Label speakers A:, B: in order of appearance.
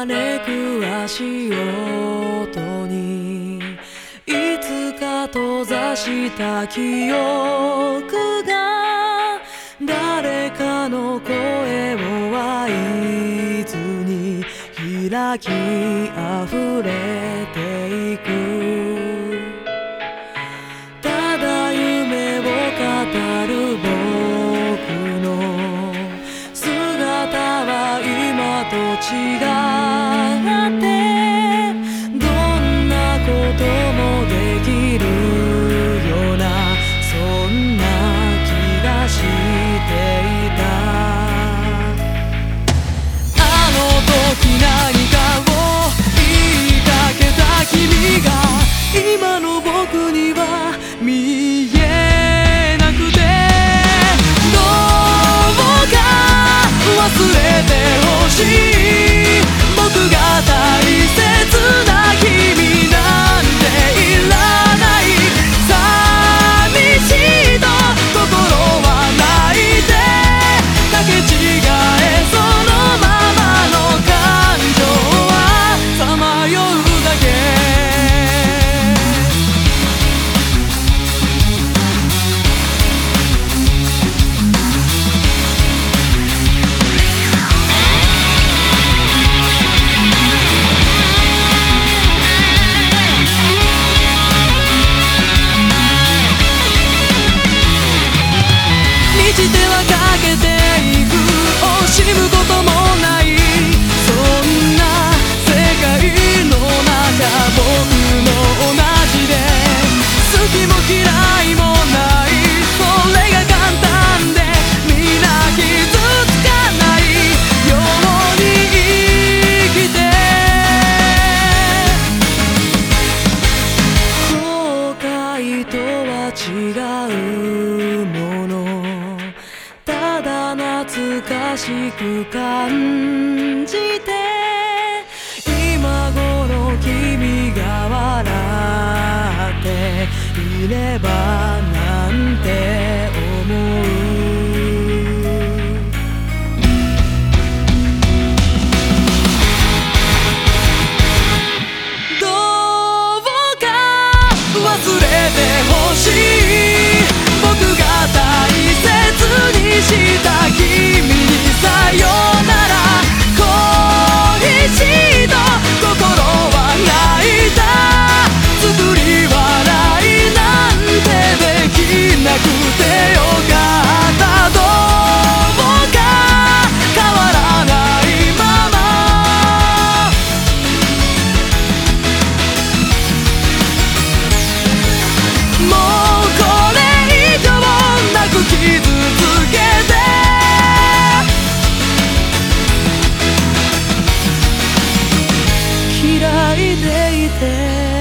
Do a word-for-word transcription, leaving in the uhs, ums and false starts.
A: 招く足音にいつか閉ざした記憶が誰かの声を合図に開き溢れていく。ただ夢を語る僕の姿は今と違ってどんなこともできるようなそんな気がしていた。あの時何かを言いかけた君が今の僕には見えなくて、どうか忘れてほしい。僕が大切な君なんていらない。寂しいと心は泣いてかけ違えそのままの感情はさまようだけ。してはかけていく惜しむこともない。そんな世界の中僕も同じで好きも嫌いもない。それが簡単で皆傷つかないように生きて、後悔とは違うものただ懐かしく感じて今頃君が笑っていればなんて思う。どうか忘れてほしい。僕が大切にした君にさよなら。恋しいと心は泣いた。作り笑いなんてできなくてよかった。どうか変わらないままもうこれ以上なく傷つけて嫌いでいて